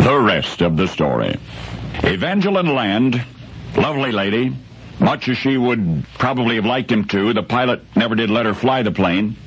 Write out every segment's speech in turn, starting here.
The rest of the story. Evangeline Land, lovely lady, much as she would probably have liked him to, the pilot never did let her fly the plane.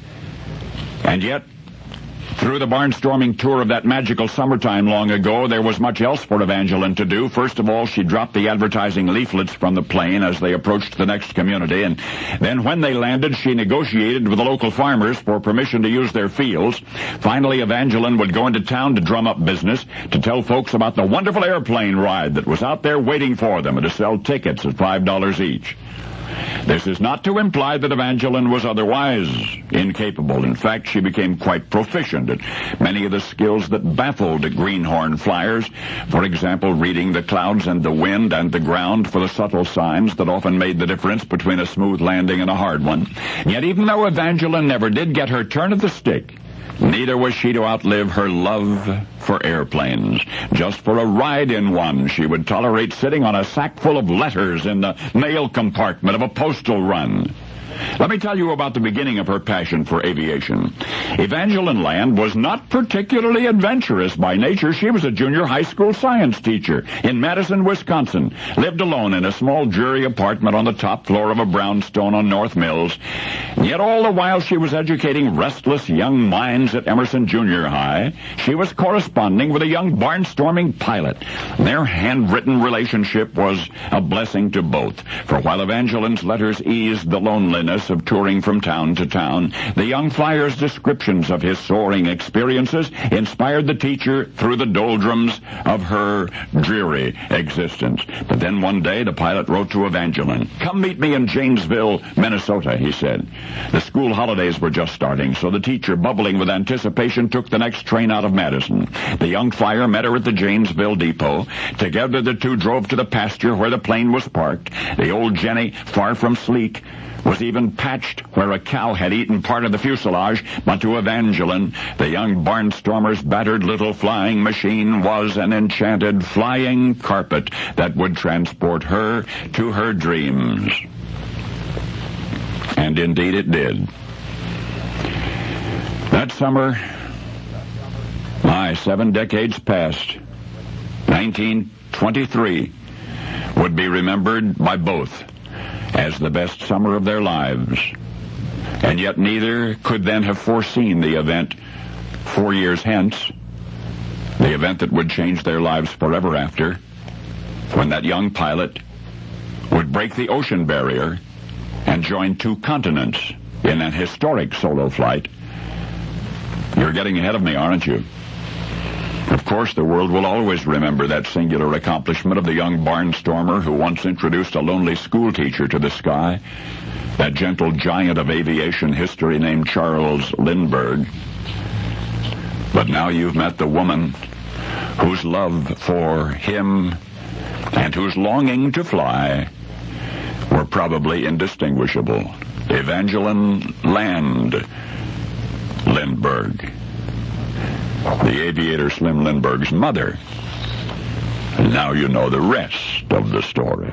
And yet, through the barnstorming tour of that magical summertime long ago, there was much else for Evangeline to do. First of all, she dropped the advertising leaflets from the plane as they approached the next community, and then when they landed, she negotiated with the local farmers for permission to use their fields. Finally, Evangeline would go into town to drum up business, to tell folks about the wonderful airplane ride that was out there waiting for them, and to sell tickets at $5 each. This is not to imply that Evangeline was otherwise incapable. In fact, she became quite proficient at many of the skills that baffled greenhorn flyers. For example, reading the clouds and the wind and the ground for the subtle signs that often made the difference between a smooth landing and a hard one. Yet even though Evangeline never did get her turn of the stick, neither was she to outlive her love for airplanes. Just for a ride in one, she would tolerate sitting on a sack full of letters in the mail compartment of a postal run. Let me tell you about the beginning of her passion for aviation. Evangeline Land was not particularly adventurous by nature. She was a junior high school science teacher in Madison, Wisconsin, lived alone in a small dreary apartment on the top floor of a brownstone on North Mills. Yet all the while she was educating restless young minds at Emerson Junior High, she was corresponding with a young barnstorming pilot. Their handwritten relationship was a blessing to both, for while Evangeline's letters eased the loneliness of touring from town to town, the young flyer's descriptions of his soaring experiences inspired the teacher through the doldrums of her dreary existence. But then one day the pilot wrote to Evangeline. "Come meet me in Janesville, Minnesota," he said. The school holidays were just starting, so the teacher, bubbling with anticipation, took the next train out of Madison. The young flyer met her at the Janesville depot. Together the two drove to the pasture where the plane was parked. The old Jenny, far from sleek, was even patched where a cow had eaten part of the fuselage, but to Evangeline, the young barnstormer's battered little flying machine was an enchanted flying carpet that would transport her to her dreams. And indeed it did. That summer, 7 decades past, 1923, would be remembered by both as the best summer of their lives. And yet neither could then have foreseen the event 4 years hence, the event that would change their lives forever after, when that young pilot would break the ocean barrier and join 2 continents in an historic solo flight. You're getting ahead of me, aren't you? Of course, the world will always remember that singular accomplishment of the young barnstormer who once introduced a lonely schoolteacher to the sky, that gentle giant of aviation history named Charles Lindbergh. But now you've met the woman whose love for him and whose longing to fly were probably indistinguishable. Evangeline Land Lindbergh, the aviator Slim Lindbergh's mother. And now you know the rest of the story.